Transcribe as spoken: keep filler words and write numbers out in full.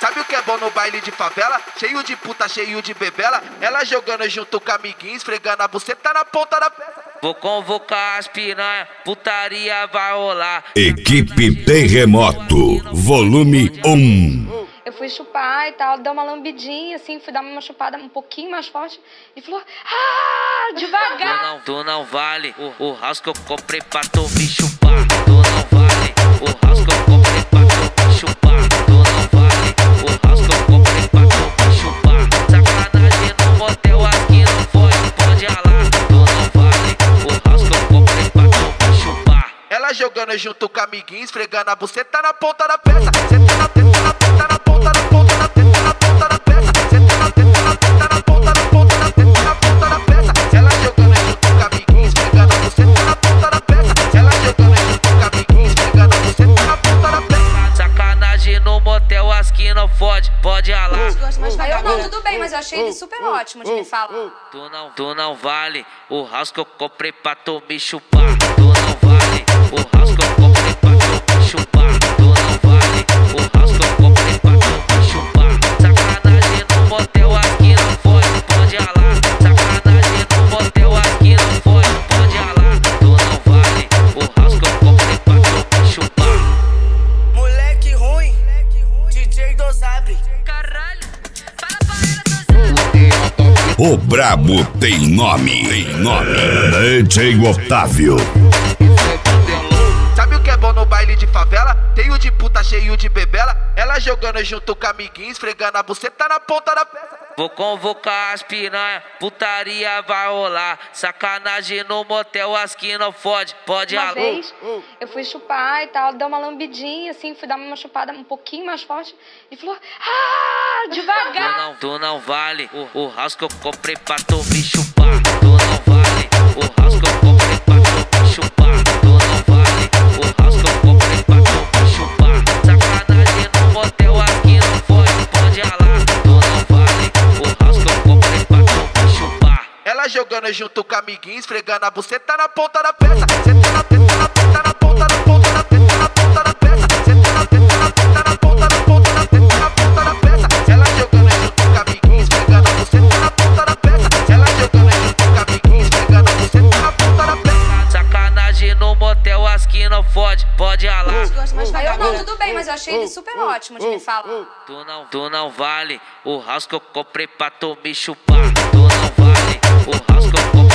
Sabe o que é bom no baile de favela? Cheio de puta, cheio de bebela. Ela jogando junto com amiguinhos, esfregando a buceta na ponta da peça. Vou convocar as piranha, putaria vai rolar. Equipe Terremoto, volume um. Eu fui chupar e tal, deu uma lambidinha, assim, fui dar uma chupada um pouquinho mais forte e falou, ah, devagar. Tu não, tu não vale o, o house que eu comprei pra tu me chupar. Tu não vale o house que eu comprei pra tu me chupar. Tu não vale o house que eu comprei pra tu me chupar. Sacanagem no motel aqui não pode, pode ralar. Tu não vale o house que eu comprei pra tu me chupar. Ela jogando junto com amiguinhos, esfregando a buceta na ponta da peça. Senta na teta, na teta, na ponta da ponta da teta, na ponta da peça. Senta na teta, na teta, na ponta da ponta da teta, na ponta da peça. Ela jogando junto com amiguinhos, esfregando a buceta na ponta da peça. Ela jogando junto com amiguinhos, esfregando a buceta na ponta da peça. Sacanagem no motel, as que não fode, pode ralar. Aí eu não, tudo bem, mas eu achei ele super ótimo de me falar. Tu não, tu não vale o house que eu comprei pra tu me chupar. Tu não vale o house que eu comprei pra tu me chupar. Tu não vale o house que eu comprei pra tu me chupar. Sacanagem no motel, aqui não pode, pode ralar. Sacanagem no motel, aqui não pode, pode ralar. Tu não vale o house que eu comprei pra tu me chupar. Moleque ruim, D J Dosabre. Caralho, fala pra ela, Dosabre. O brabo tem nome, tem nome. D J Otávio. Sabe o que é bom no baile de favela? Cheio de puta, cheio de bebela. Ela jogando junto com amiguinhos, esfregando a buceta na ponta da peça. Vou convocar as piranha, putaria vai rolar. Sacanagem no motel, as que não fode, pode Uma ralar. vez, eu fui chupar e tal, deu uma lambidinha, assim, fui dar uma chupada um pouquinho mais forte e falou, ah, Tu devagar. não, tu não vale o, o house que eu comprei pra tu me chupar. Tu não vale o house que eu comprei pra tu me chupar. Tu não vale o house que eu comprei pra tu me chupar. Sacanagem no motel, aqui não pode, pode ralar. Tu não vale o house que eu comprei pra tu me chupar. Ela jogando junto com amiguinhos, esfregando a buceta na ponta da peça. Senta na teta, na teta, na ponta da ponta da teta, na ponta da peça. Senta na teta, na teta, na ponta da ponta da teta, na ponta da peça. Ela jogando junto com amiguinhos, esfregando a buceta na ponta da peça. Ela jogando junto com amiguinhos, esfregando a buceta na ponta da peça. Sacanagem no motel, as que não fode, pode ralar. Aí eu não, tudo bem, mas eu achei ele super ótimo de me falar. Tu não, tu não vale o house que eu comprei pra tu me chupar. Tu não vale o house que eu comprei